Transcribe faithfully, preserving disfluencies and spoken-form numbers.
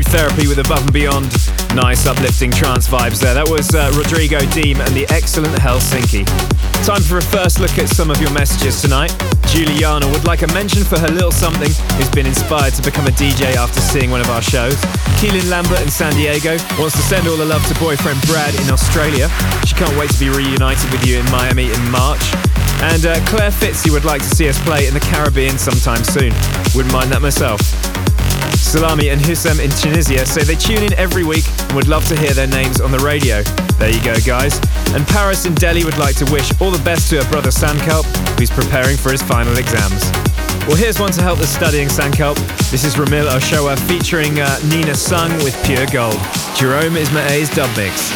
Group Therapy with Above and Beyond. Nice uplifting trance vibes there. That was uh, Rodrigo Deem and the excellent Helsinki. Time for a first look at some of your messages tonight. Juliana would like a mention for her little something who's been inspired to become a D J after seeing one of our shows. Keelan Lambert in San Diego wants to send all the love to boyfriend Brad in Australia. She can't wait to be reunited with you in Miami in March. And uh, Claire Fitzy would like to see us play in the Caribbean sometime soon. Wouldn't mind that myself. Salami and Hussam in Tunisia say they tune in every week and would love to hear their names on the radio. There you go, guys. And Paris in Delhi would like to wish all the best to her brother Sankalp, who's preparing for his final exams. Well, here's one to help the studying Sankalp. This is Ramil Oshoa featuring uh, Nina Sung with Pure Gold. Jerome Isma-A's dub mix.